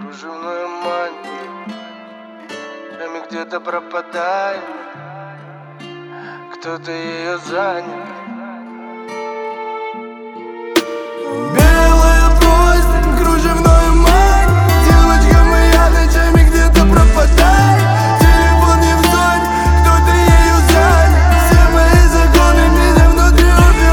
Кружевную манию, время где-то пропадает, кто-то ее занял. Белая простынь, кружевную манию, девочка моя ночами где-то пропадает. Телефон не в зоне, кто-то ею занят. Все мои законы меня внутри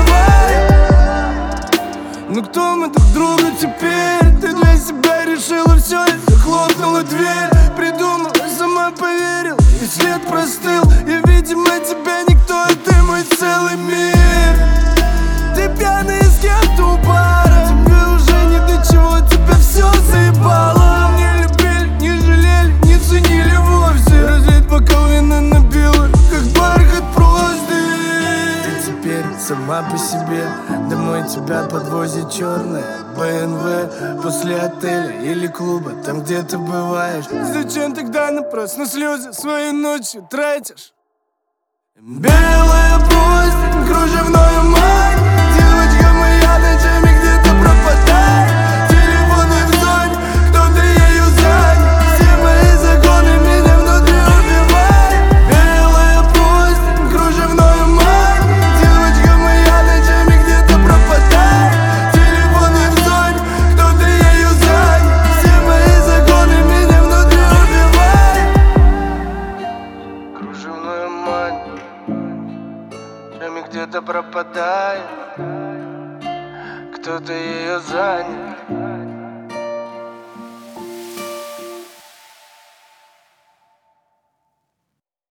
убивают. Ну кто мы друг другу теперь? Ты для себя решила все и захлопнула дверь. Придумала, сама поверила, и след простыл. И видимо тебя никто, и ты мой целый мир. Ты пьяный с кем-то у бара, тебе уже ни до чего, тебя все заебало. Не любили, не жалели, не ценили вовсе. Разлить бокал вина набила, как бархат простынь. Ты теперь сама по себе, домой тебя подвозит черная БМВ. После отеля или клуба, там где ты бываешь. Зачем тогда напрасно слезы свои ночью тратишь? Белая простынь, кружевную манию, девочка моя ночами где-то пропадает. Телефон не в зоне, кто-то ею занят. Все мои законы меня внутри убивают. Белая простынь, кружевную манию, девочка моя ночами где-то пропадает. Телефон не в зоне, кто-то ею занят. Все мои законы меня внутри убивают. Кружевную манию, время где-то пропадает, кто-то ее занял.